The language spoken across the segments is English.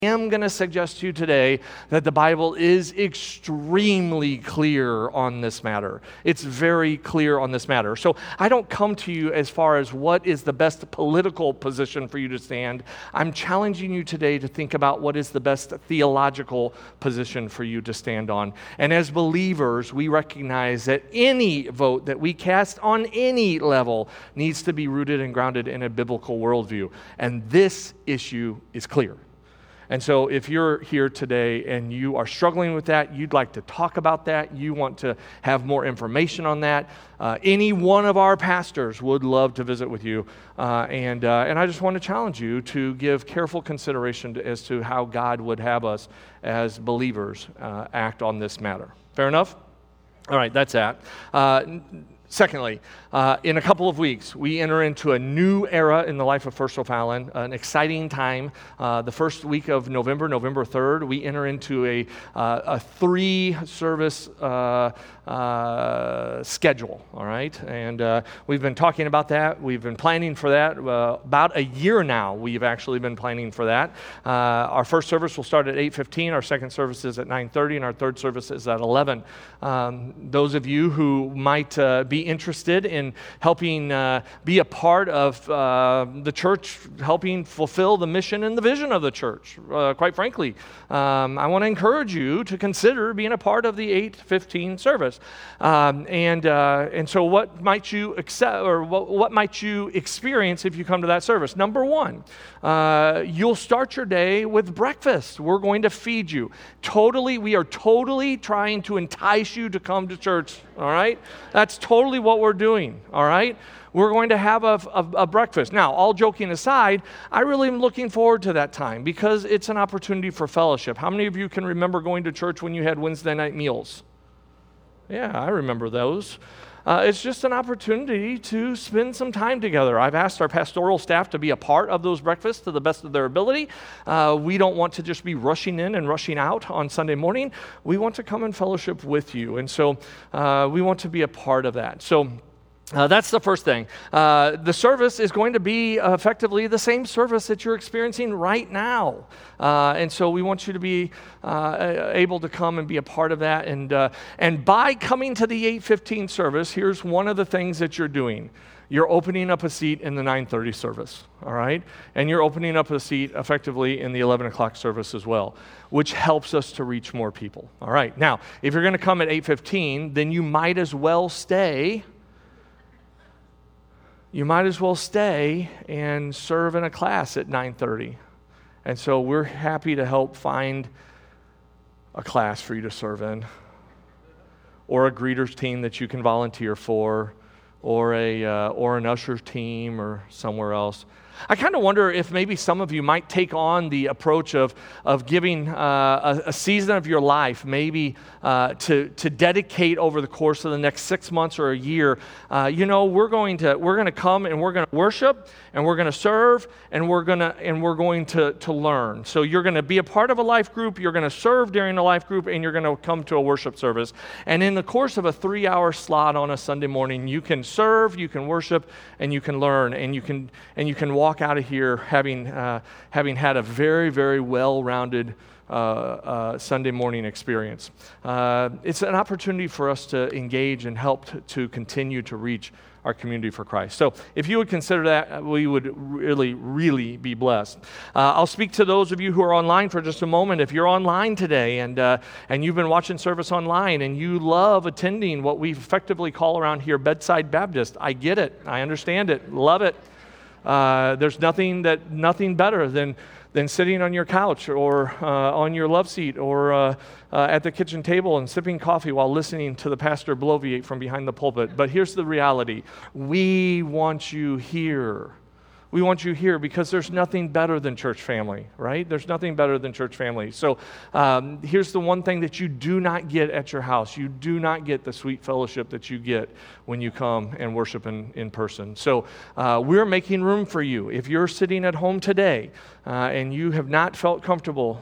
am going to suggest to you today that the Bible is extremely clear on this matter. It's very clear on this matter. So I don't come to you as far as what is the best political position for you to stand. I'm challenging you today to think about what is the best theological position for you to stand on. And as believers, we recognize that any vote that we cast on any level needs to be rooted and grounded in a biblical worldview. And this issue is clear. And so if you're here today and you are struggling with that, you'd like to talk about that, you want to have more information on that, any one of our pastors would love to visit with you. And I just want to challenge you to give careful consideration as to how God would have us as believers act on this matter. Fair enough? All right, that's that. Secondly, in a couple of weeks, we enter into a new era in the life of First O'Fallon, an exciting time. The first week of November 3rd, we enter into a 3-service schedule, all right? And we've been talking about that. We've been planning for that. About a year now, we've actually been planning for that. Our first service will start at 8:15. Our second service is at 9:30, and our third service is at 11. Those of you who might be interested in helping be a part of the church, helping fulfill the mission and the vision of the church, quite frankly, I want to encourage you to consider being a part of the 8:15 service. And so what might you accept, or what might you experience if you come to that service? Number one, you'll start your day with breakfast. We're going to feed you. We are totally trying to entice you to come to church, all right? That's totally what we're doing, all right? We're going to have a breakfast. Now, all joking aside, I really am looking forward to that time because it's an opportunity for fellowship. How many of you can remember going to church when you had Wednesday night meals? Yeah, I remember those. It's just an opportunity to spend some time together. I've asked our pastoral staff to be a part of those breakfasts to the best of their ability. We don't want to just be rushing in and rushing out on Sunday morning. We want to come and fellowship with you. And so we want to be a part of that. So that's the first thing. The service is going to be effectively the same service that you're experiencing right now. And so we want you to be able to come and be a part of that. And by coming to the 8:15 service, here's one of the things that you're doing. You're opening up a seat in the 9:30 service, all right? And you're opening up a seat effectively in the 11 o'clock service as well, which helps us to reach more people, all right? Now, if you're going to come at 8:15, then you might as well stay. You might as well stay and serve in a class at 9:30. And so we're happy to help find a class for you to serve in, or a greeters team that you can volunteer for, or an ushers team or somewhere else. I kind of wonder if maybe some of you might take on the approach of giving a season of your life, maybe to dedicate over the course of the next 6 months or a year. We're going to come and we're going to worship and we're going to serve and we're going to learn. So you're going to be a part of a life group. You're going to serve during a life group, and you're going to come to a worship service. And in the course of a 3-hour slot on a Sunday morning, you can serve, you can worship, and you can learn, and you can walk out of here having had a very, very well-rounded Sunday morning experience. It's an opportunity for us to engage and help to continue to reach our community for Christ. So if you would consider that, we would really, really be blessed. I'll speak to those of you who are online for just a moment. If you're online today and you've been watching service online and you love attending what we effectively call around here Bedside Baptist, I get it. I understand it. Love it. There's nothing better than sitting on your couch or on your love seat or at the kitchen table and sipping coffee while listening to the pastor bloviate from behind the pulpit. But here's the reality. We want you here. We want you here because there's nothing better than church family, right? There's nothing better than church family. So here's the one thing that you do not get at your house. You do not get the sweet fellowship that you get when you come and worship in person. So we're making room for you. If you're sitting at home today and you have not felt comfortable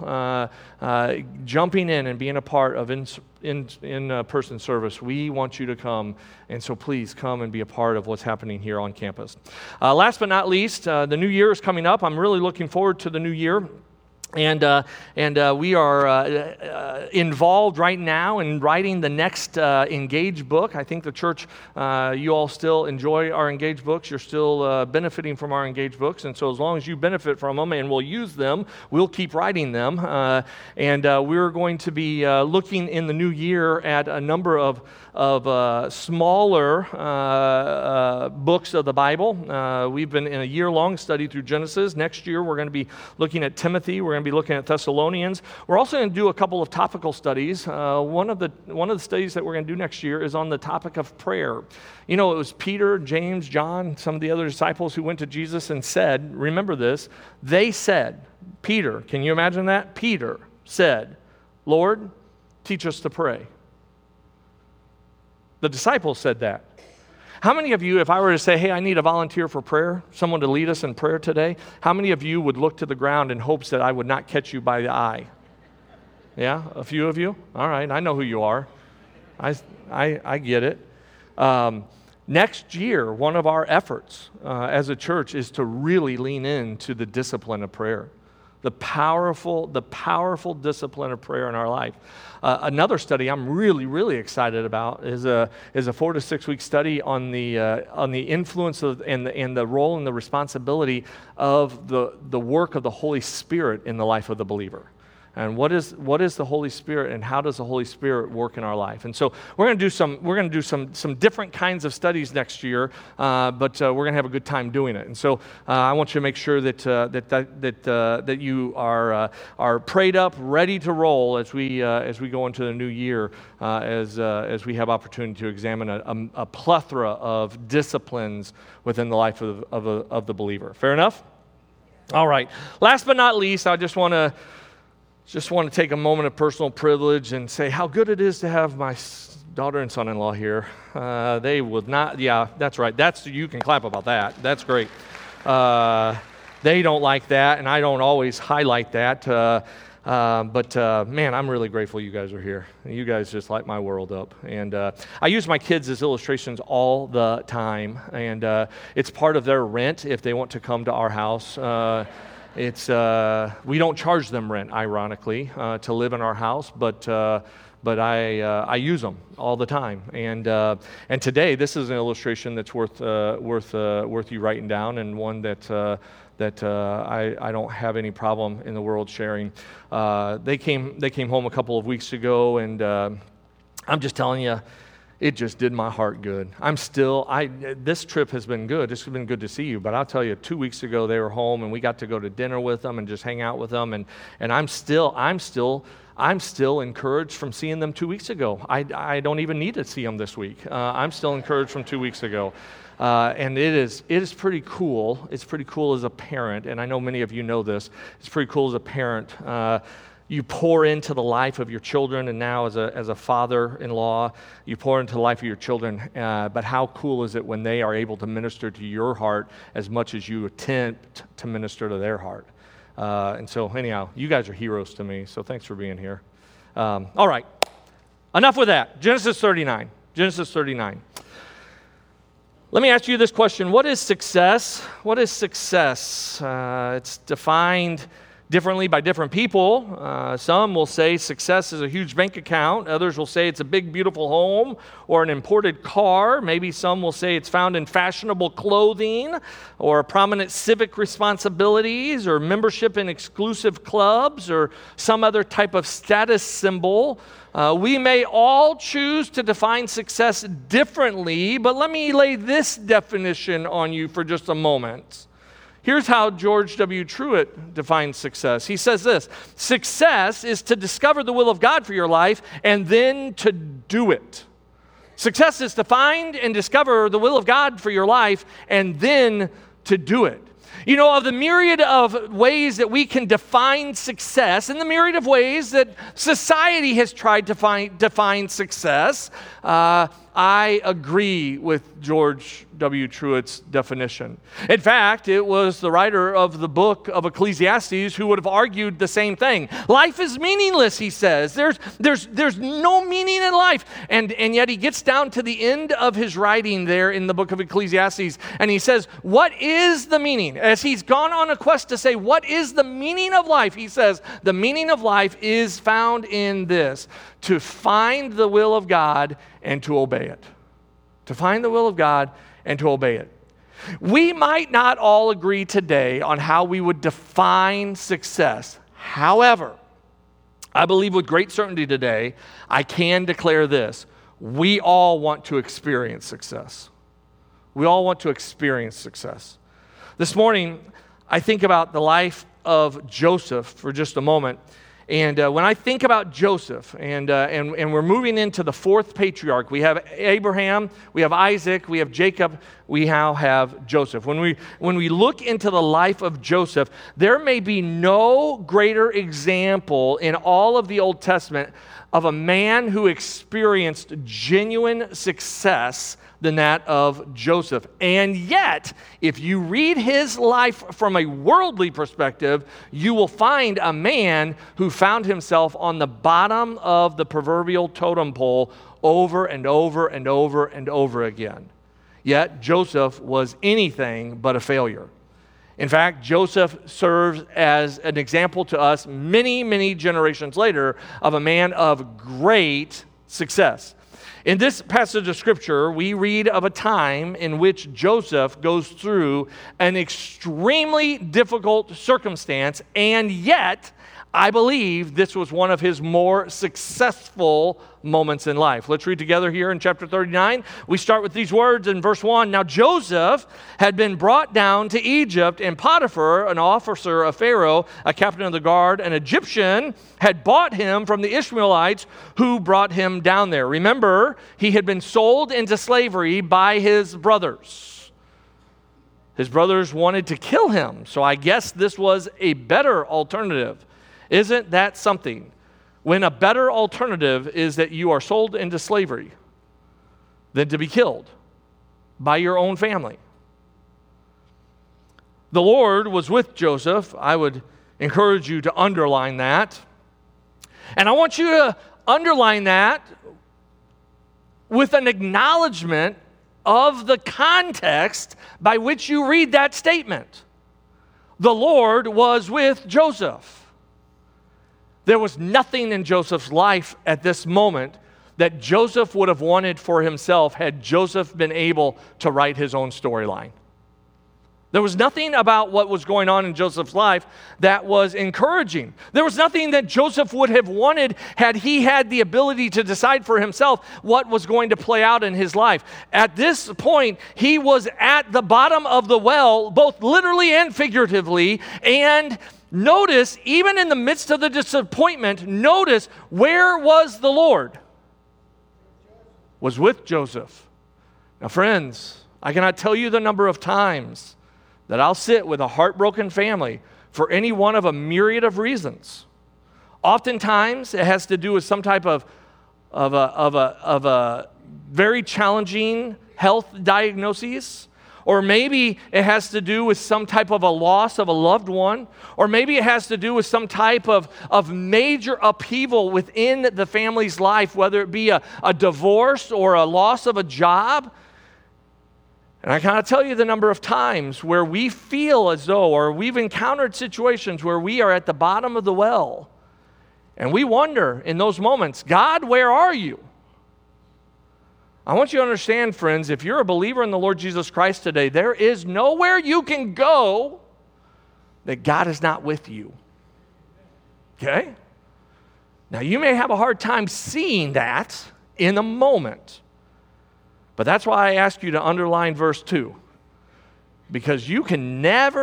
jumping in and being a part of in-person service, we want you to come, and so please come and be a part of what's happening here on campus. Last but not least, the new year is coming up. I'm really looking forward to the new year. And we are involved right now in writing the next Engage book. I think the church, you all still enjoy our Engage books. You're still benefiting from our Engage books. And so as long as you benefit from them and we'll use them, we'll keep writing them. And we're going to be looking in the new year at a number of smaller books of the Bible. We've been in a year-long study through Genesis. Next year, we're going to be looking at Timothy. We're going to be looking at Thessalonians. We're also going to do a couple of topical studies. One of the studies that we're going to do next year is on the topic of prayer. You know, it was Peter, James, John, some of the other disciples who went to Jesus and said, remember this, they said, Peter, can you imagine that? Peter said, Lord, teach us to pray. The disciples said that. How many of you, if I were to say, hey, I need a volunteer for prayer, someone to lead us in prayer today, how many of you would look to the ground in hopes that I would not catch you by the eye? Yeah, a few of you? All right, I know who you are. I get it. Next year, one of our efforts as a church is to really lean into the discipline of prayer. The powerful discipline of prayer in our life. Another study I'm really excited about is a 4 to 6 week study on the influence of and the role and the responsibility of the work of the Holy Spirit in the life of the believer. And what is the Holy Spirit, and how does the Holy Spirit work in our life? And so we're going to do some different kinds of studies next year, but we're going to have a good time doing it. And so I want you to make sure that you are prayed up, ready to roll as we go into the new year, as we have opportunity to examine a plethora of disciplines within the life of the believer. Fair enough? All right. Last but not least, I just want to take a moment of personal privilege and say how good it is to have my daughter and son-in-law here. They would not, yeah, that's right. You can clap about that. That's great. They don't like that, and I don't always highlight that. But man, I'm really grateful you guys are here. You guys just light my world up. And I use my kids as illustrations all the time, and it's part of their rent if they want to come to our house. We don't charge them rent, ironically, to live in our house, but I use them all the time. And today, this is an illustration that's worth you writing down, and one that I don't have any problem in the world sharing. They came home a couple of weeks ago, and I'm just telling you, it just did my heart good. This trip has been good. It's been good to see you, but I'll tell you, 2 weeks ago they were home, and we got to go to dinner with them and just hang out with them, and I'm still encouraged from seeing them 2 weeks ago. I don't even need to see them this week. I'm still encouraged from 2 weeks ago. And it is pretty cool. It's pretty cool as a parent, and I know many of you know this. It's pretty cool as a parent. You pour into the life of your children, and now as a father-in-law, you pour into the life of your children. But how cool is it when they are able to minister to your heart as much as you attempt to minister to their heart? And so anyhow, you guys are heroes to me, so thanks for being here. All right, enough with that. Genesis 39. Let me ask you this question. What is success? What is success? It's defined differently by different people. Some will say success is a huge bank account. Others will say it's a big, beautiful home or an imported car. Maybe some will say it's found in fashionable clothing or prominent civic responsibilities or membership in exclusive clubs or some other type of status symbol. We may all choose to define success differently, but let me lay this definition on you for just a moment. Here's how George W. Truett defines success. He says this: success is to discover the will of God for your life and then to do it. Success is to find and discover the will of God for your life and then to do it. You know, of the myriad of ways that we can define success and the myriad of ways that society has tried to define success, I agree with George W. Truett's definition. In fact, it was the writer of the book of Ecclesiastes who would have argued the same thing. Life is meaningless, he says. There's no meaning in life. And yet he gets down to the end of his writing there in the book of Ecclesiastes, and he says, what is the meaning? As he's gone on a quest to say, what is the meaning of life? He says, the meaning of life is found in this: to find the will of God and to obey it. To find the will of God and to obey it. We might not all agree today on how we would define success. However, I believe with great certainty today, I can declare this: we all want to experience success. We all want to experience success. This morning, I think about the life of Joseph for just a moment. And when I think about Joseph, and we're moving into the fourth patriarch, we have Abraham, we have Isaac, we have Jacob, we now have Joseph. When we look into the life of Joseph, there may be no greater example in all of the Old Testament of a man who experienced genuine success than that of Joseph. And yet, if you read his life from a worldly perspective, you will find a man who found himself on the bottom of the proverbial totem pole over and over and over and over again. Yet, Joseph was anything but a failure. In fact, Joseph serves as an example to us many, many generations later of a man of great success. In this passage of Scripture, we read of a time in which Joseph goes through an extremely difficult circumstance, and yet, I believe this was one of his more successful moments in life. Let's read together here in chapter 39. We start with these words in verse 1. Now Joseph had been brought down to Egypt, and Potiphar, an officer of Pharaoh, a captain of the guard, an Egyptian, had bought him from the Ishmaelites who brought him down there. Remember, he had been sold into slavery by his brothers. His brothers wanted to kill him, so I guess this was a better alternative. Isn't that something? When a better alternative is that you are sold into slavery than to be killed by your own family. The Lord was with Joseph. I would encourage you to underline that. And I want you to underline that with an acknowledgement of the context by which you read that statement. The Lord was with Joseph. There was nothing in Joseph's life at this moment that Joseph would have wanted for himself had Joseph been able to write his own storyline. There was nothing about what was going on in Joseph's life that was encouraging. There was nothing that Joseph would have wanted had he had the ability to decide for himself what was going to play out in his life. At this point, he was at the bottom of the well, both literally and figuratively, and notice, even in the midst of the disappointment, notice where was the Lord? Was with Joseph. Now, friends, I cannot tell you the number of times that I'll sit with a heartbroken family for any one of a myriad of reasons. Oftentimes, it has to do with some type of a very challenging health diagnosis. Or maybe it has to do with some type of a loss of a loved one. Or maybe it has to do with some type of major upheaval within the family's life, whether it be a divorce or a loss of a job. And I cannot tell you the number of times where we feel as though, or we've encountered situations where we are at the bottom of the well. And we wonder in those moments, God, where are you? I want you to understand, friends, if you're a believer in the Lord Jesus Christ today, there is nowhere you can go that God is not with you. Okay? Now, you may have a hard time seeing that in a moment, but that's why I ask you to underline verse 2, because you can never,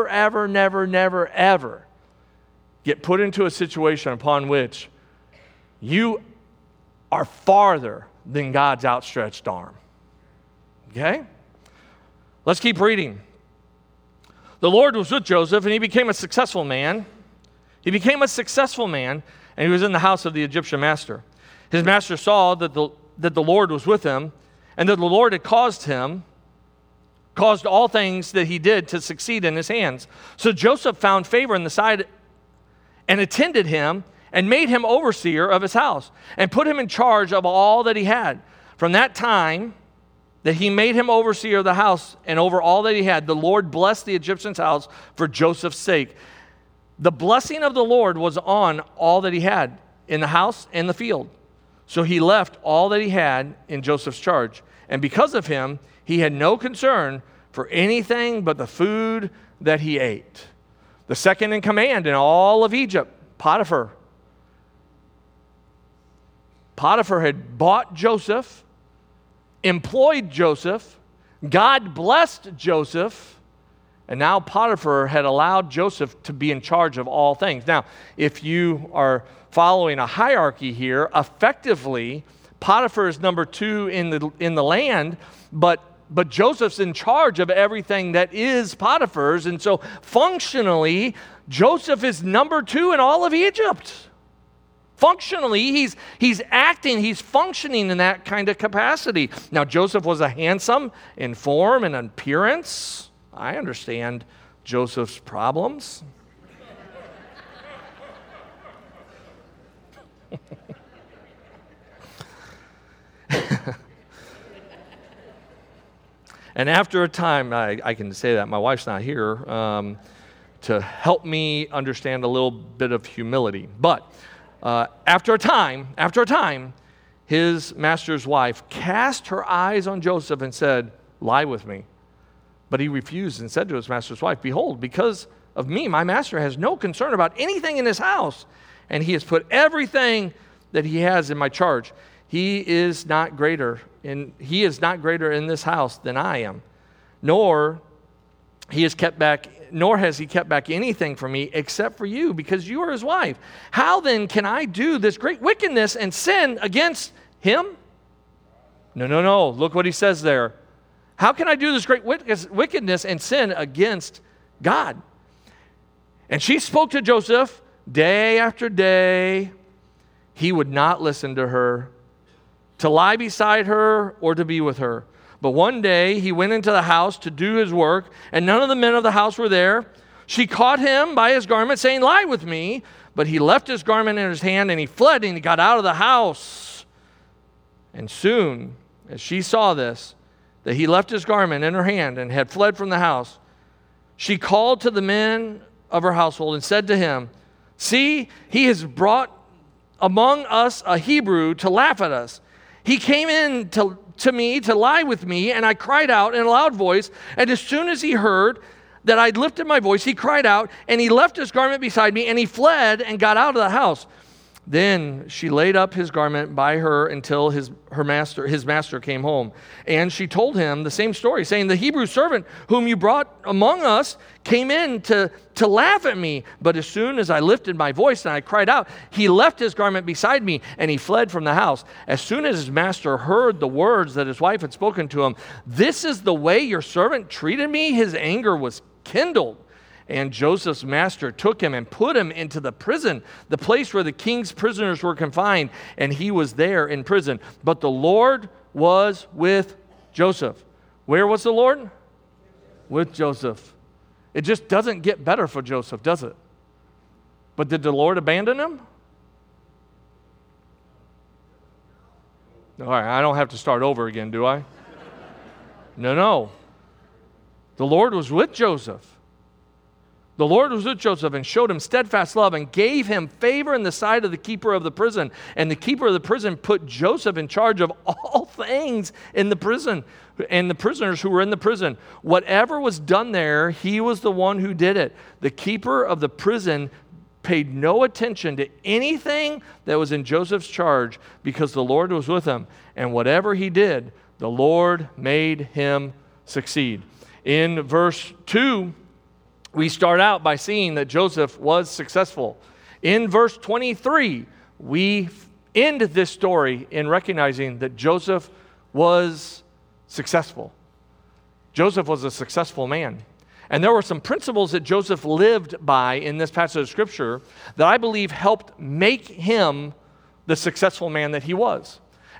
ever get put into a situation upon which you are farther than God's outstretched arm. Okay? Let's keep reading. The Lord was with Joseph, and he became a successful man. And he was in the house of the Egyptian master. His master saw that that the Lord was with him, and that the Lord had caused all things that he did to succeed in his hands. So Joseph found favor in the sight and attended him and made him overseer of his house and put him in charge of all that he had. From that time that he made him overseer of the house and over all that he had, the Lord blessed the Egyptian's house for Joseph's sake. The blessing of the Lord was on all that he had in the house and the field. So he left all that he had in Joseph's charge. And because of him, he had no concern for anything but the food that he ate. The second in command in all of Egypt, Potiphar. Potiphar had bought Joseph, employed Joseph, God blessed Joseph, and now Potiphar had allowed Joseph to be in charge of all things. Now, if you are following a hierarchy here, effectively, Potiphar is number 2 in the land, but Joseph's in charge of everything that is Potiphar's, and so functionally, Joseph is number 2 in all of Egypt. Functionally, he's acting, he's functioning in that kind of capacity. Now, Joseph was a handsome in form and appearance. I understand Joseph's problems. And after a time, I can say that, my wife's not here to help me understand a little bit of humility. But after a time, his master's wife cast her eyes on Joseph and said, "Lie with me." But he refused and said to his master's wife, "Behold, because of me, my master has no concern about anything in his house, and he has put everything that he has in my charge. He is not greater in this house than I am, nor has he kept back anything from me except for you, because you are his wife. How then can I do this great wickedness and sin against him?" No. Look what he says there. How can I do this great wickedness and sin against God? And she spoke to Joseph day after day. He would not listen to her, to lie beside her or to be with her. But one day he went into the house to do his work, and none of the men of the house were there. She caught him by his garment, saying, "Lie with me." But he left his garment in his hand, and he fled, and he got out of the house. And soon as she saw this, that he left his garment in her hand and had fled from the house, she called to the men of her household and said to him, "See, he has brought among us a Hebrew to laugh at us. He came in to me to lie with me, and I cried out in a loud voice. And as soon as he heard that I'd lifted my voice, he cried out, and he left his garment beside me, and he fled and got out of the house." Then she laid up his garment by her until his master came home. And she told him the same story, saying, "The Hebrew servant whom you brought among us came in to laugh at me. But as soon as I lifted my voice and I cried out, he left his garment beside me and he fled from the house." As soon as his master heard the words that his wife had spoken to him, "This is the way your servant treated me," his anger was kindled. And Joseph's master took him and put him into the prison, the place where the king's prisoners were confined, and he was there in prison. But the Lord was with Joseph. Where was the Lord? With Joseph. It just doesn't get better for Joseph, does it? But did the Lord abandon him? All right, I don't have to start over again, do I? No. The Lord was with Joseph. The Lord was with Joseph and showed him steadfast love and gave him favor in the sight of the keeper of the prison. And the keeper of the prison put Joseph in charge of all things in the prison and the prisoners who were in the prison. Whatever was done there, he was the one who did it. The keeper of the prison paid no attention to anything that was in Joseph's charge because the Lord was with him. And whatever he did, the Lord made him succeed. In verse 2, we start out by seeing that Joseph was successful. In verse 23, we end this story in recognizing that Joseph was successful. Joseph was a successful man. And there were some principles that Joseph lived by in this passage of Scripture that I believe helped make him the successful man that he was.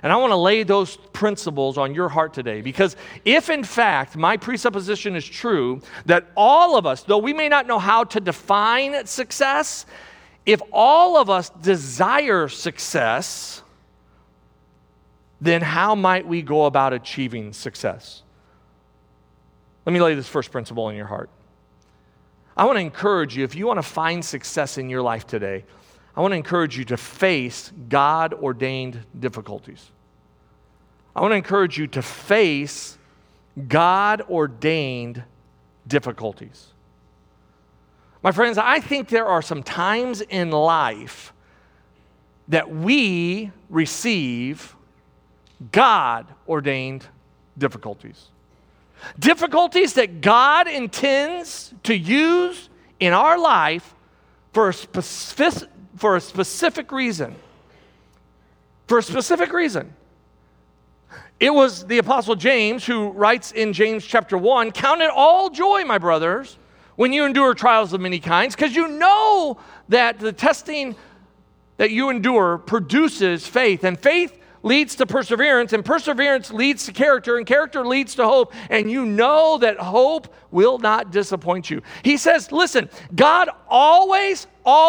And I want to lay those principles on your heart today, because if in fact my presupposition is true, that all of us, though we may not know how to define success, if all of us desire success, then how might we go about achieving success? Let me lay this first principle in your heart. I want to encourage you, if you want to find success in your life today, I want to encourage you to face God-ordained difficulties. I want to encourage you to face God-ordained difficulties. My friends, I think there are some times in life that we receive God-ordained difficulties. Difficulties that God intends to use in our life for a specific reason. For a specific reason. It was the Apostle James who writes in James chapter 1, "Count it all joy, my brothers, when you endure trials of many kinds, because you know that the testing that you endure produces faith, and faith leads to perseverance, and perseverance leads to character, and character leads to hope, and you know that hope will not disappoint you." He says, listen, God always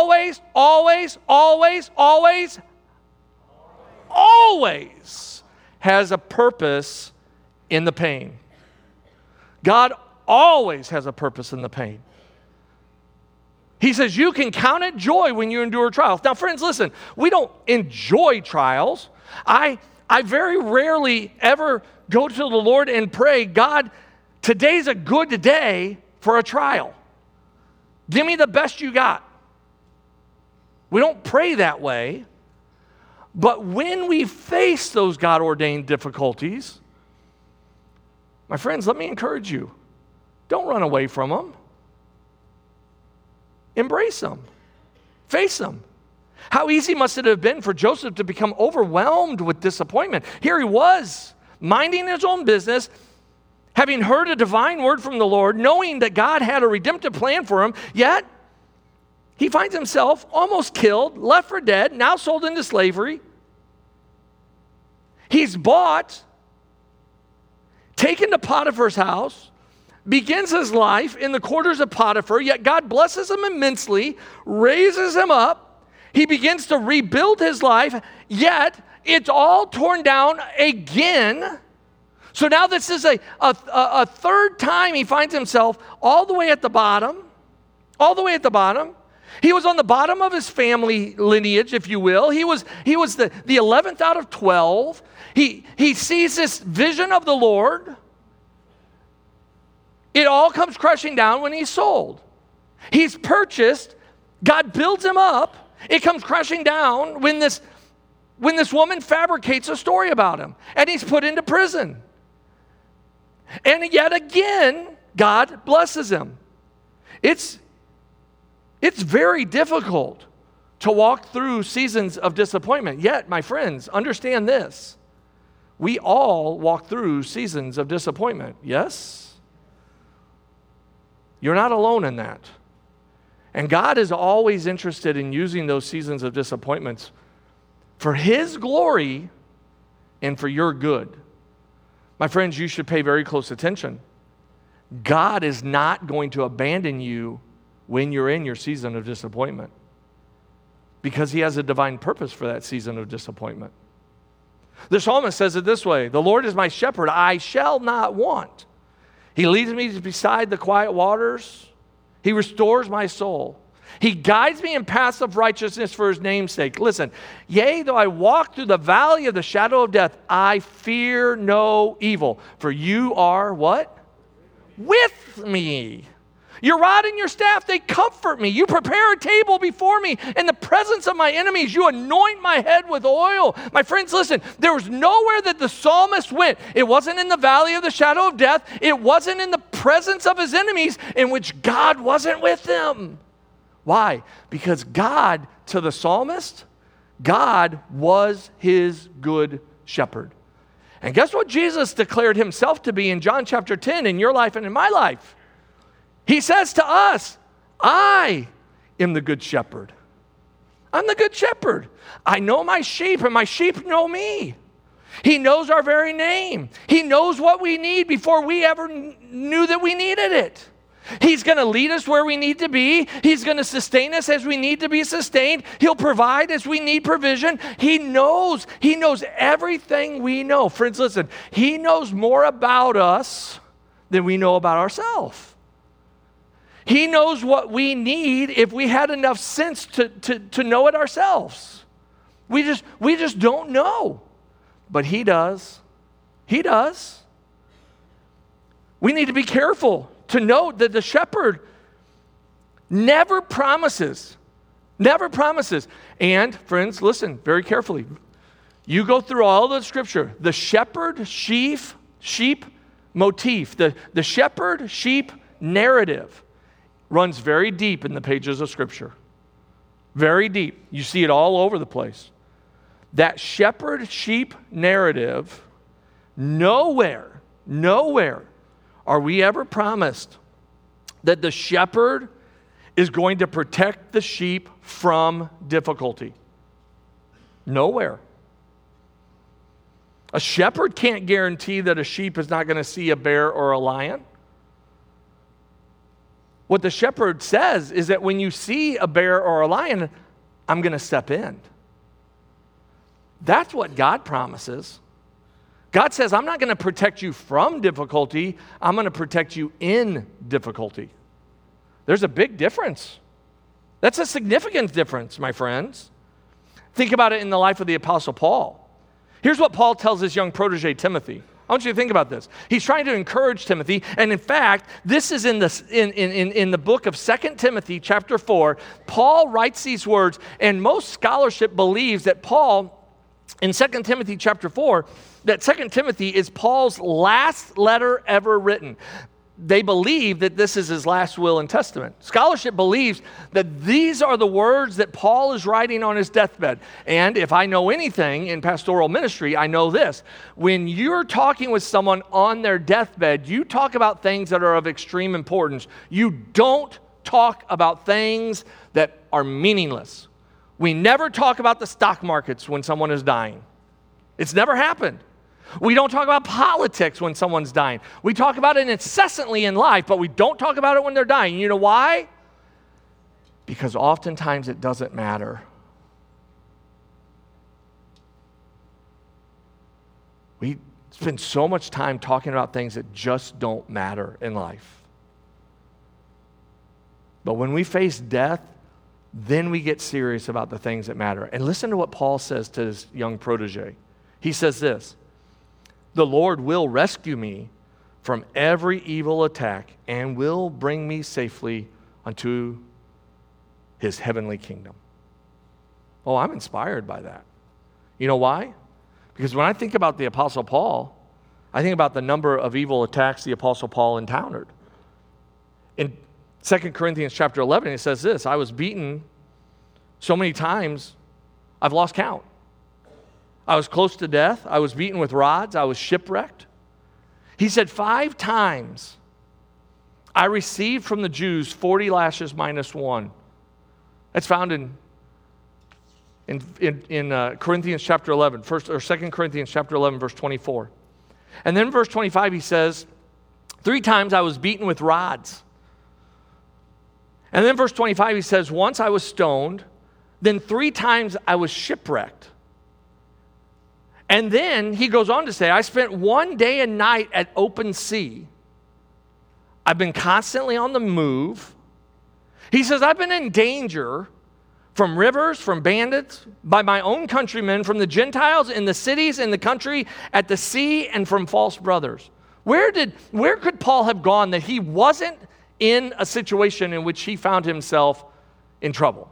has a purpose in the pain. God always has a purpose in the pain. He says you can count it joy when you endure trials. Now, friends, listen, we don't enjoy trials. I very rarely ever go to the Lord and pray, "God, today's a good day for a trial. Give me the best you got." We don't pray that way. But when we face those God-ordained difficulties, my friends, let me encourage you. Don't run away from them. Embrace them. Face them. How easy must it have been for Joseph to become overwhelmed with disappointment? Here he was, minding his own business, having heard a divine word from the Lord, knowing that God had a redemptive plan for him, yet he finds himself almost killed, left for dead, now sold into slavery. He's bought, taken to Potiphar's house, begins his life in the quarters of Potiphar, yet God blesses him immensely, raises him up. He begins to rebuild his life, yet it's all torn down again. So now this is a third time he finds himself all the way at the bottom. All the way at the bottom. He was on the bottom of his family lineage, if you will. He was the 11th out of 12. He sees this vision of the Lord. It all comes crashing down when he's sold. He's purchased. God builds him up. It comes crashing down when this woman fabricates a story about him, and he's put into prison. And yet again, God blesses him. It's very difficult to walk through seasons of disappointment. Yet, my friends, understand this. We all walk through seasons of disappointment. Yes? You're not alone in that. And God is always interested in using those seasons of disappointments for His glory and for your good. My friends, you should pay very close attention. God is not going to abandon you when you're in your season of disappointment, because He has a divine purpose for that season of disappointment. The psalmist says it this way: "The Lord is my shepherd, I shall not want. He leads me beside the quiet waters. He restores my soul. He guides me in paths of righteousness for His name's sake." Listen, "Yea, though I walk through the valley of the shadow of death, I fear no evil. For you are" what? "With me. Your rod and your staff, they comfort me. You prepare a table before me in the presence of my enemies. You anoint my head with oil." My friends, listen, there was nowhere that the psalmist went. It wasn't in the valley of the shadow of death. It wasn't in the presence of his enemies in which God wasn't with them. Why? Because God, to the psalmist, God was his good shepherd. And guess what Jesus declared Himself to be in John chapter 10 in your life and in my life? He says to us, "I am the good shepherd. I'm the good shepherd. I know my sheep, and my sheep know me." He knows our very name. He knows what we need before we ever knew that we needed it. He's going to lead us where we need to be. He's going to sustain us as we need to be sustained. He'll provide as we need provision. He knows everything we know. Friends, listen, He knows more about us than we know about ourselves. He knows what we need if we had enough sense to know it ourselves. We just don't know. But He does. He does. We need to be careful to note that the shepherd never promises. And friends, listen very carefully. You go through all the scripture. The shepherd, sheep motif, the shepherd, sheep narrative runs very deep in the pages of scripture. Very deep. You see it all over the place. That shepherd, sheep narrative, nowhere are we ever promised that the shepherd is going to protect the sheep from difficulty. Nowhere. A shepherd can't guarantee that a sheep is not going to see a bear or a lion. What the shepherd says is that when you see a bear or a lion, I'm going to step in. That's what God promises. God says, I'm not going to protect you from difficulty. I'm going to protect you in difficulty. There's a big difference. That's a significant difference, my friends. Think about it in the life of the Apostle Paul. Here's what Paul tells his young protege, Timothy. I want you to think about this. He's trying to encourage Timothy, and in fact, this is in the book of 2 Timothy chapter 4. Paul writes these words, and most scholarship believes that Paul, in 2 Timothy chapter 4, that 2 Timothy is Paul's last letter ever written. They believe that this is his last will and testament. Scholarship believes that these are the words that Paul is writing on his deathbed. And if I know anything in pastoral ministry, I know this. When you're talking with someone on their deathbed, you talk about things that are of extreme importance. You don't talk about things that are meaningless. We never talk about the stock markets when someone is dying. It's never happened. We don't talk about politics when someone's dying. We talk about it incessantly in life, but we don't talk about it when they're dying. You know why? Because oftentimes it doesn't matter. We spend so much time talking about things that just don't matter in life. But when we face death, then we get serious about the things that matter. And listen to what Paul says to his young protege. He says this, "The Lord will rescue me from every evil attack and will bring me safely unto His heavenly kingdom." Oh, I'm inspired by that. You know why? Because when I think about the Apostle Paul, I think about the number of evil attacks the Apostle Paul encountered. In 2 Corinthians chapter 11, it says this, "I was beaten so many times, I've lost count. I was close to death. I was beaten with rods. I was shipwrecked." He said 5 times I received from the Jews 40 lashes minus 1. That's found in Corinthians chapter 11, 2 Corinthians chapter 11, verse 24. And then verse 25, he says, 3 times I was beaten with rods. And then verse 25, he says, once I was stoned, then 3 times I was shipwrecked. And then he goes on to say, I spent 1 day and night at open sea. I've been constantly on the move. He says, I've been in danger from rivers, from bandits, by my own countrymen, from the Gentiles in the cities, in the country, at the sea, and from false brothers. Where could Paul have gone that he wasn't in a situation in which he found himself in trouble?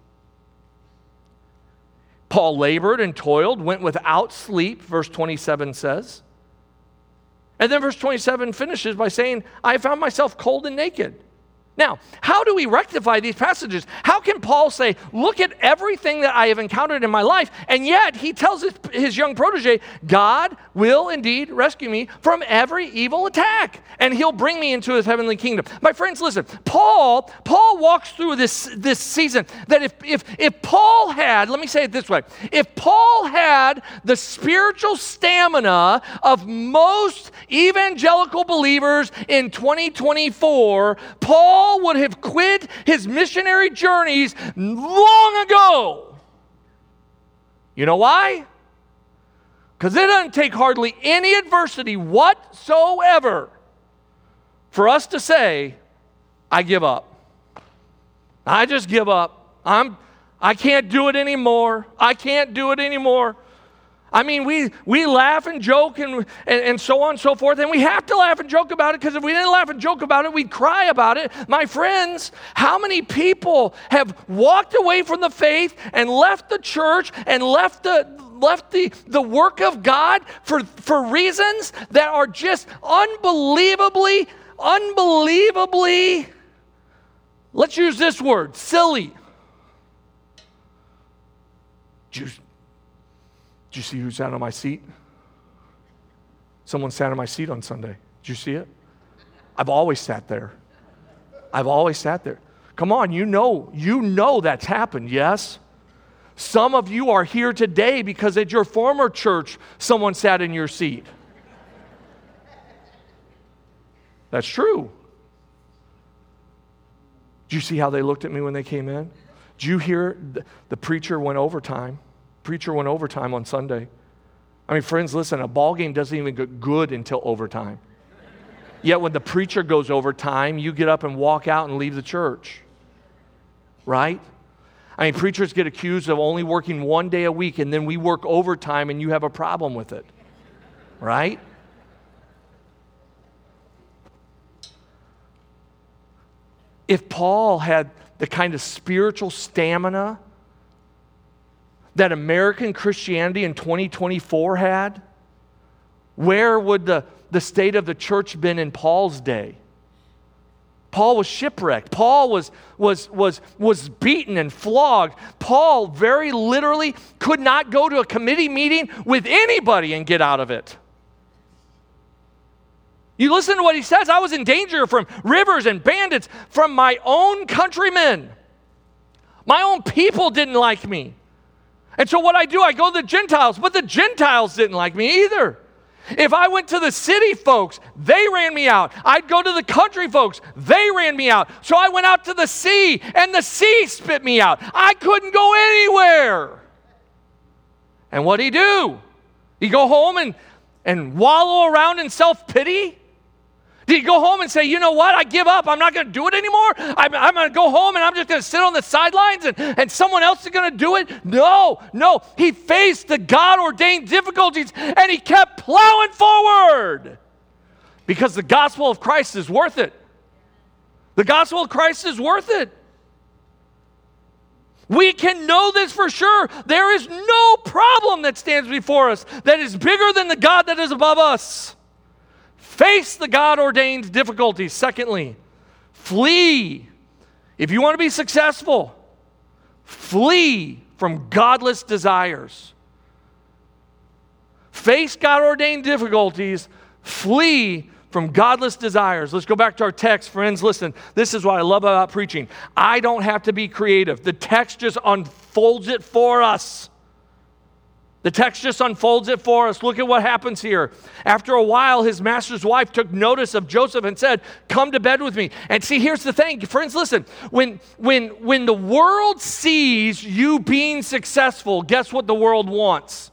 Paul labored and toiled, went without sleep, verse 27 says. And then verse 27 finishes by saying, I found myself cold and naked. Now, how do we rectify these passages? How can Paul say, look at everything that I have encountered in my life, and yet he tells his young protege, God will indeed rescue me from every evil attack, and he'll bring me into his heavenly kingdom. My friends, listen, Paul walks through this season that if Paul had, let me say it this way, if Paul had the spiritual stamina of most evangelical believers in 2024, Paul would have quit his missionary journeys long ago. You know why? Because it doesn't take hardly any adversity whatsoever for us to say, I give up. I just give up. I can't do it anymore. I can't do it anymore. I mean, we laugh and joke and so on and so forth, and we have to laugh and joke about it, because if we didn't laugh and joke about it, we'd cry about it. My friends, how many people have walked away from the faith and left the church and left the work of God for reasons that are just unbelievably, let's use this word, silly. Did you see who sat on my seat? Someone sat on my seat on Sunday. Did you see it? I've always sat there. I've always sat there. Come on, you know that's happened, yes? Some of you are here today because at your former church, someone sat in your seat. That's true. Did you see how they looked at me when they came in? Did you hear the preacher went overtime? Preacher went overtime on Sunday. I mean, friends, listen, a ball game doesn't even get good until overtime. Yet when the preacher goes overtime, you get up and walk out and leave the church. Right? I mean, preachers get accused of only working one day a week, and then we work overtime and you have a problem with it. Right? If Paul had the kind of spiritual stamina that American Christianity in 2024 had, where would the state of the church been in Paul's day? Paul was shipwrecked. Paul was beaten and flogged. Paul very literally could not go to a committee meeting with anybody and get out of it. You listen to what he says. I was in danger from rivers and bandits, from my own countrymen. My own people didn't like me. And so what I do, I go to the Gentiles, but the Gentiles didn't like me either. If I went to the city folks, they ran me out. I'd go to the country folks, they ran me out. So I went out to the sea, and the sea spit me out. I couldn't go anywhere. And what'd he do? He'd go home and wallow around in self-pity? Did he go home and say, you know what, I give up, I'm not going to do it anymore? I'm going to go home and I'm just going to sit on the sidelines and someone else is going to do it? No. He faced the God-ordained difficulties and he kept plowing forward because the gospel of Christ is worth it. The gospel of Christ is worth it. We can know this for sure. There is no problem that stands before us that is bigger than the God that is above us. Face the God-ordained difficulties. Secondly, flee. If you want to be successful, flee from godless desires. Face God-ordained difficulties, flee from godless desires. Let's go back to our text, friends. Listen, this is what I love about preaching. I don't have to be creative. The text just unfolds it for us. The text just unfolds it for us. Look at what happens here. After a while, his master's wife took notice of Joseph and said, come to bed with me. And see, here's the thing. Friends, listen. When the world sees you being successful, guess what the world wants?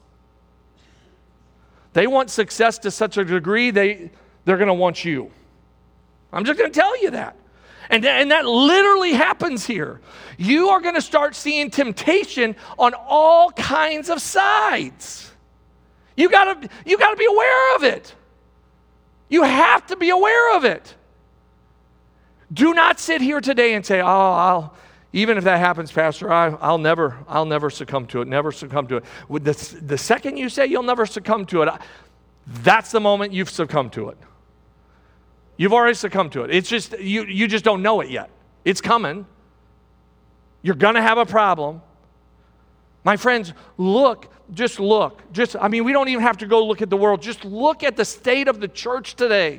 They want success to such a degree, they're going to want you. I'm just going to tell you that. And that literally happens here. You are going to start seeing temptation on all kinds of sides. You got to be aware of it. You have to be aware of it. Do not sit here today and say, even if that happens, Pastor, I'll never succumb to it, never succumb to it. The second you say you'll never succumb to it, that's the moment you've succumbed to it. You've already succumbed to it. It's just, you just don't know it yet. It's coming. You're going to have a problem. My friends, look. We don't even have to go look at the world. Just look at the state of the church today.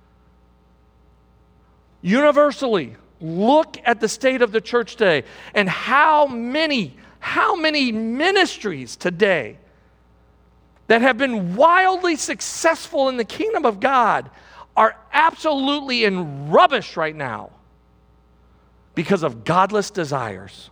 Universally, look at the state of the church today. And how many ministries today that have been wildly successful in the kingdom of God are absolutely in rubbish right now because of godless desires.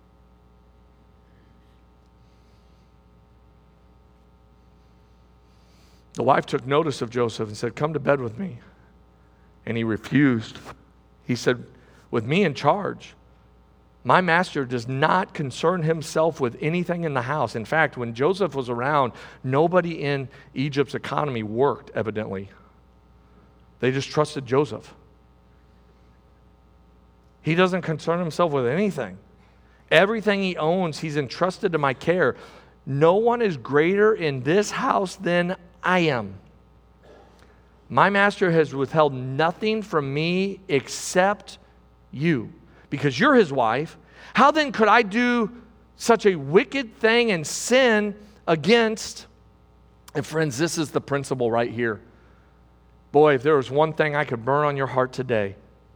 The wife took notice of Joseph and said, "Come to bed with me." And he refused. He said, "With me in charge, my master does not concern himself with anything in the house." In fact, when Joseph was around, nobody in Egypt's economy worked, evidently. They just trusted Joseph. He doesn't concern himself with anything. Everything he owns, he's entrusted to my care. No one is greater in this house than I am. My master has withheld nothing from me except you, because you're his wife. How then could I do such a wicked thing and sin against? And friends, this is the principle right here. Boy, if there was one thing I could burn on your heart today,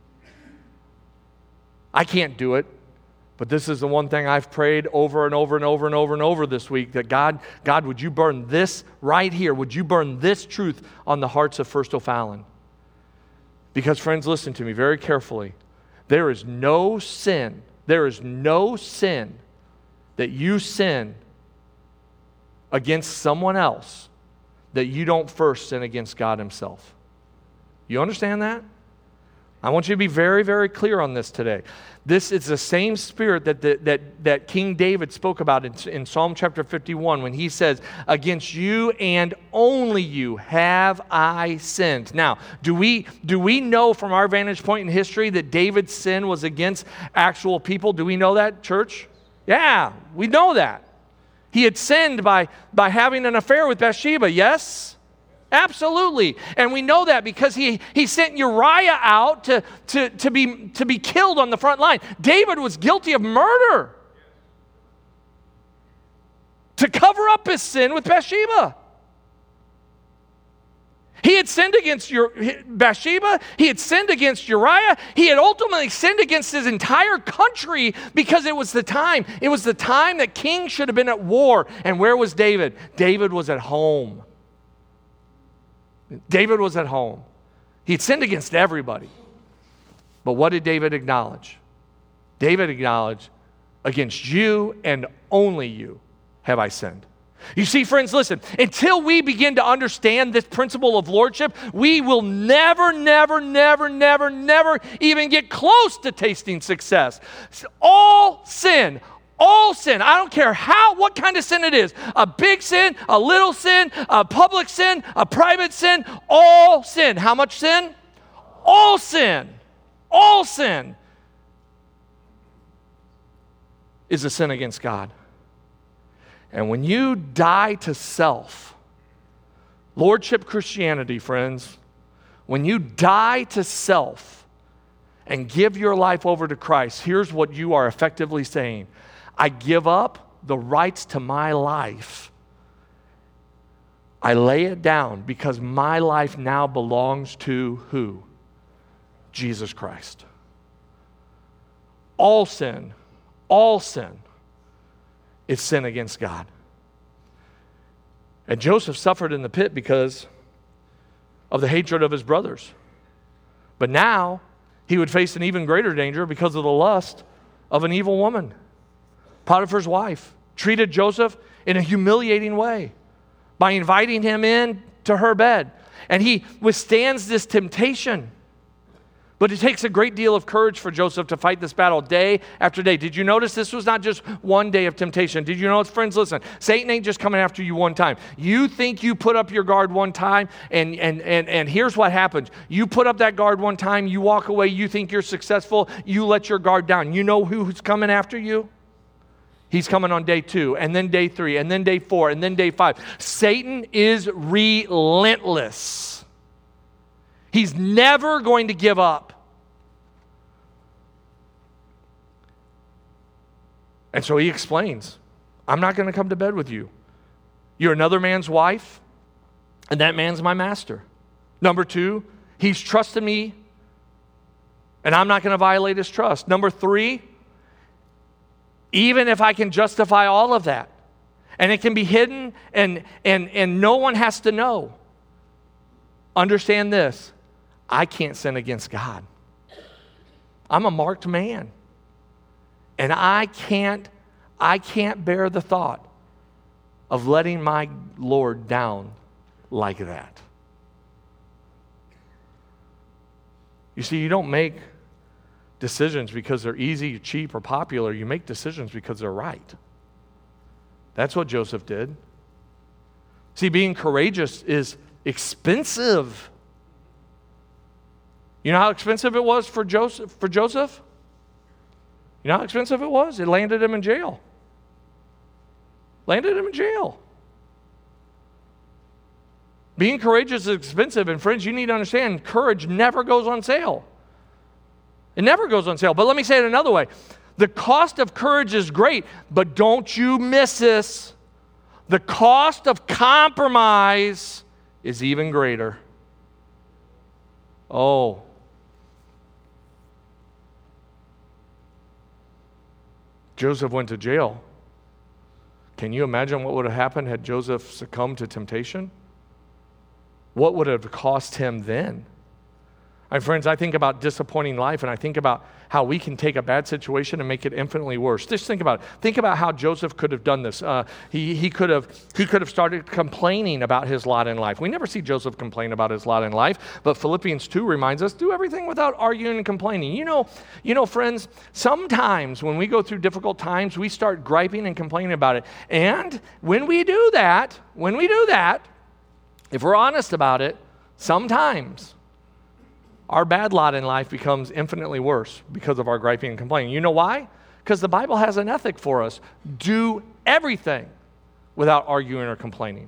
I can't do it, but this is the one thing I've prayed over and over and over and over and over this week, that God, would you burn this right here? Would you burn this truth on the hearts of First O'Fallon? Because friends, listen to me very carefully. There is no sin that you sin against someone else that you don't first sin against God himself. You understand that? I want you to be very, very clear on this today. This is the same spirit that King David spoke about in Psalm chapter 51 when he says, "Against you and only you have I sinned." Now, do we know from our vantage point in history that David's sin was against actual people? Do we know that, church? Yeah, we know that. He had sinned by having an affair with Bathsheba, yes? Absolutely. And we know that because he sent Uriah out to be killed on the front line. David was guilty of murder to cover up his sin with Bathsheba. He had sinned against Bathsheba. He had sinned against Uriah. He had ultimately sinned against his entire country because it was the time. It was the time that kings should have been at war. And where was David? David was at home. David was at home. He had sinned against everybody. But what did David acknowledge? David acknowledged, "Against you and only you have I sinned." You see, friends, listen, until we begin to understand this principle of lordship, we will never even get close to tasting success. All sin, I don't care what kind of sin it is, a big sin, a little sin, a public sin, a private sin, all sin. How much sin? All sin is a sin against God. And when you die to self, lordship Christianity, friends, when you die to self and give your life over to Christ, here's what you are effectively saying: I give up the rights to my life. I lay it down because my life now belongs to who? Jesus Christ. All sin is sin against God. And Joseph suffered in the pit because of the hatred of his brothers. But now he would face an even greater danger because of the lust of an evil woman. Potiphar's wife treated Joseph in a humiliating way by inviting him in to her bed. And he withstands this temptation. But it takes a great deal of courage for Joseph to fight this battle day after day. Did you notice this was not just one day of temptation? Did you notice, friends, listen, Satan ain't just coming after you one time. You think you put up your guard one time, and here's what happens. You put up that guard one time, you walk away, you think you're successful, you let your guard down. You know who's coming after you? He's coming on day 2, and then day 3, and then day 4, and then day 5. Satan is relentless. He's never going to give up. And so he explains, I'm not going to come to bed with you. You're another man's wife, and that man's my master. Number 2, he's trusted me, and I'm not going to violate his trust. Number 3, even if I can justify all of that, and it can be hidden, and no one has to know, understand this, I can't sin against God. I'm a marked man. And I can't bear the thought of letting my Lord down like that. You see, you don't make decisions because they're easy, cheap, or popular. You make decisions because they're right. That's what Joseph did. See, being courageous is expensive. You know how expensive it was for Joseph? You know how expensive it was? It landed him in jail. Landed him in jail. Being courageous is expensive, and friends, you need to understand, courage never goes on sale. It never goes on sale. But let me say it another way. The cost of courage is great, but don't you miss this. The cost of compromise is even greater. Oh. Joseph went to jail. Can you imagine what would have happened had Joseph succumbed to temptation? What would have cost him then? And friends, I think about disappointing life, and I think about how we can take a bad situation and make it infinitely worse. Just think about it. Think about how Joseph could have done this. He could have started complaining about his lot in life. We never see Joseph complain about his lot in life, but Philippians 2 reminds us, do everything without arguing and complaining. You know, friends, sometimes when we go through difficult times, we start griping and complaining about it. And when we do that, if we're honest about it, sometimes our bad lot in life becomes infinitely worse because of our griping and complaining. You know why? Because the Bible has an ethic for us. Do everything without arguing or complaining.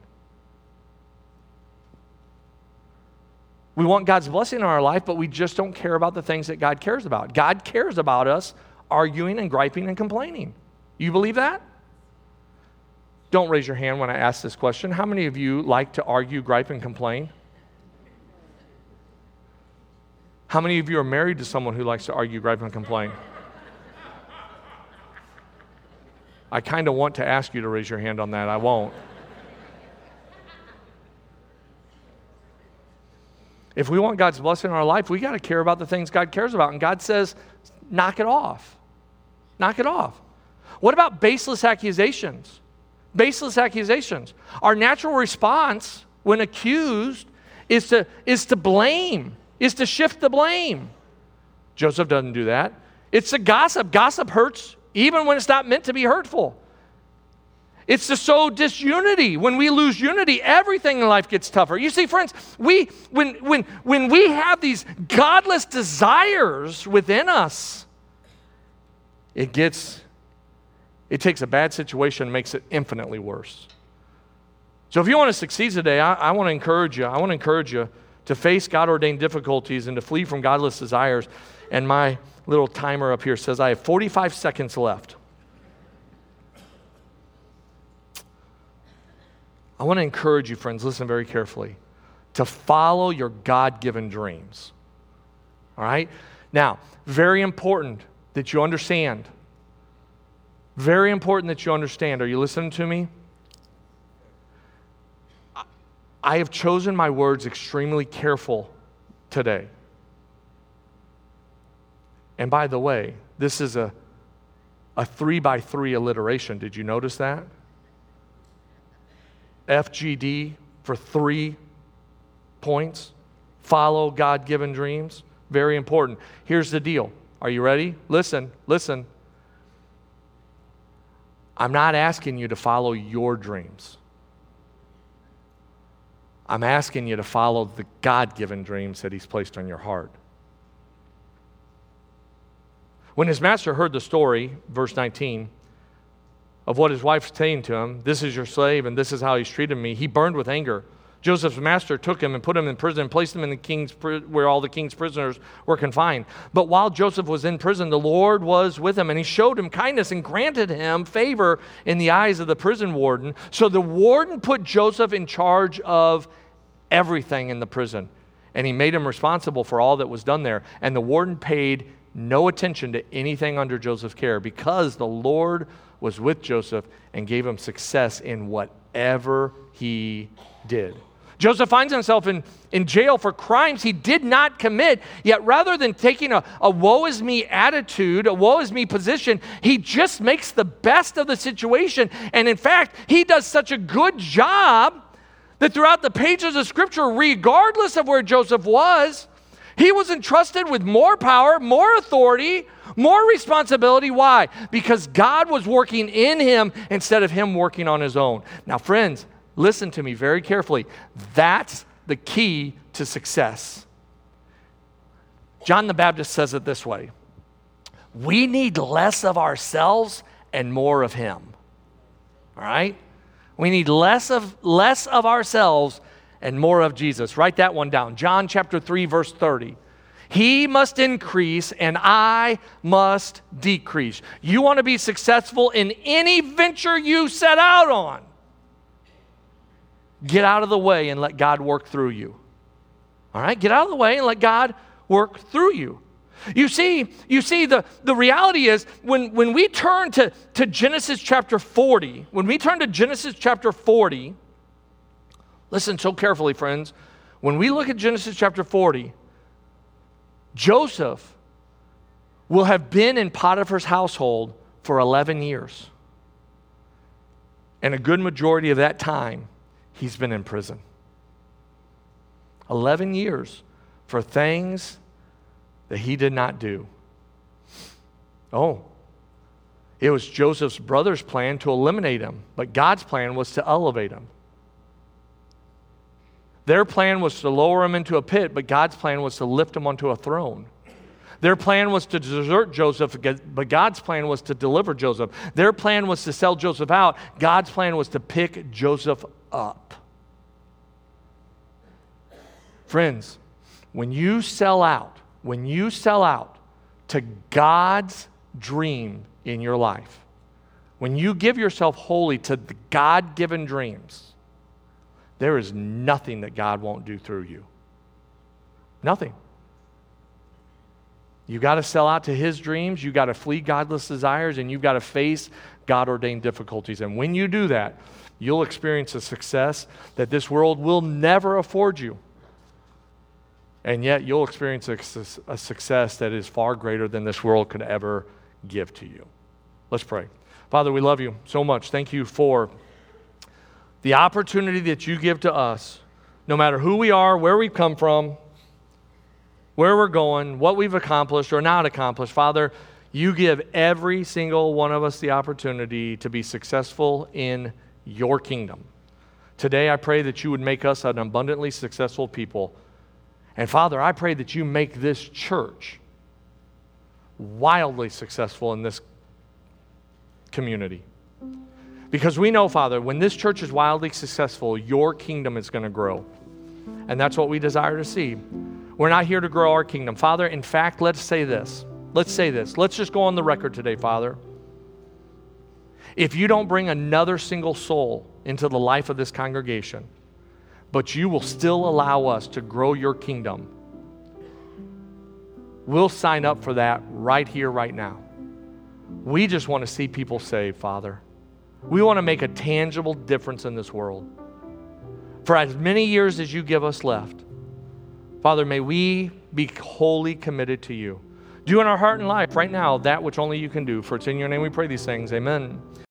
We want God's blessing in our life, but we just don't care about the things that God cares about. God cares about us arguing and griping and complaining. You believe that? Don't raise your hand when I ask this question. How many of you like to argue, gripe, and complain? How many of you are married to someone who likes to argue, gripe, and complain? I kind of want to ask you to raise your hand on that. I won't. If we want God's blessing in our life, we got to care about the things God cares about. And God says, knock it off. Knock it off. What about baseless accusations? Baseless accusations. Our natural response when accused is to blame. Is to shift the blame. Joseph doesn't do that. It's to gossip. Gossip hurts even when it's not meant to be hurtful. It's to sow disunity. When we lose unity, everything in life gets tougher. You see, friends, when we have these godless desires within us, it takes a bad situation and makes it infinitely worse. So if you want to succeed today, I want to encourage you. I want to encourage you to face God-ordained difficulties and to flee from godless desires. And my little timer up here says I have 45 seconds left. I want to encourage you, friends, listen very carefully, to follow your God-given dreams. All right? Now, very important that you understand. Very important that you understand. Are you listening to me? I have chosen my words extremely careful today. And by the way, this is a 3x3 alliteration. Did you notice that? FGD for 3 points. Follow God-given dreams. Very important. Here's the deal. Are you ready? Listen. I'm not asking you to follow your dreams. I'm asking you to follow the God-given dreams that He's placed on your heart. When his master heard the story, verse 19, of what his wife was saying to him, this is your slave and this is how he's treated me, he burned with anger Joseph's master took him and put him in prison and placed him in where all the king's prisoners were confined. But while Joseph was in prison, the Lord was with him, and he showed him kindness and granted him favor in the eyes of the prison warden. So the warden put Joseph in charge of everything in the prison, and he made him responsible for all that was done there. And the warden paid no attention to anything under Joseph's care, because the Lord was with Joseph and gave him success in whatever he did. Joseph finds himself in jail for crimes he did not commit, yet rather than taking a woe is me attitude, a woe is me position, he just makes the best of the situation. And in fact, he does such a good job that throughout the pages of Scripture, regardless of where Joseph was, he was entrusted with more power, more authority, more responsibility. Why? Because God was working in him instead of him working on his own. Now, friends, listen to me very carefully. That's the key to success. John the Baptist says it this way: we need less of ourselves and more of him. All right? We need less of ourselves and more of Jesus. Write that one down. John chapter 3, verse 30. He must increase and I must decrease. You want to be successful in any venture you set out on, get out of the way and let God work through you. All right? Get out of the way and let God work through you. You see, the reality is when we turn to Genesis chapter 40, listen so carefully, friends. When we look at Genesis chapter 40, Joseph will have been in Potiphar's household for 11 years. And a good majority of that time, he's been in prison. 11 years for things that he did not do. Oh, it was Joseph's brother's plan to eliminate him, but God's plan was to elevate him. Their plan was to lower him into a pit, but God's plan was to lift him onto a throne. Their plan was to desert Joseph, but God's plan was to deliver Joseph. Their plan was to sell Joseph out. God's plan was to pick Joseph up. Friends, when you sell out to God's dream in your life, when you give yourself wholly to the God-given dreams, there is nothing that God won't do through you. Nothing. You got to sell out to his dreams, you got to flee godless desires, and you've got to face God-ordained difficulties. And when you do that, you'll experience a success that this world will never afford you. And yet you'll experience a success that is far greater than this world could ever give to you. Let's pray. Father, we love you so much. Thank you for the opportunity that you give to us, no matter who we are, where we've come from, where we're going, what we've accomplished or not accomplished. Father, you give every single one of us the opportunity to be successful in your kingdom. Today, I pray that you would make us an abundantly successful people. And Father, I pray that you make this church wildly successful in this community. Because we know, Father, when this church is wildly successful, your kingdom is going to grow. And that's what we desire to see. We're not here to grow our kingdom. Father, in fact, let's say this. Let's just go on the record today, Father. If you don't bring another single soul into the life of this congregation, but you will still allow us to grow your kingdom, we'll sign up for that right here, right now. We just want to see people saved, Father. We want to make a tangible difference in this world. For as many years as you give us left, Father, may we be wholly committed to you. Do in our heart and life right now that which only you can do. For it's in your name we pray these things. Amen.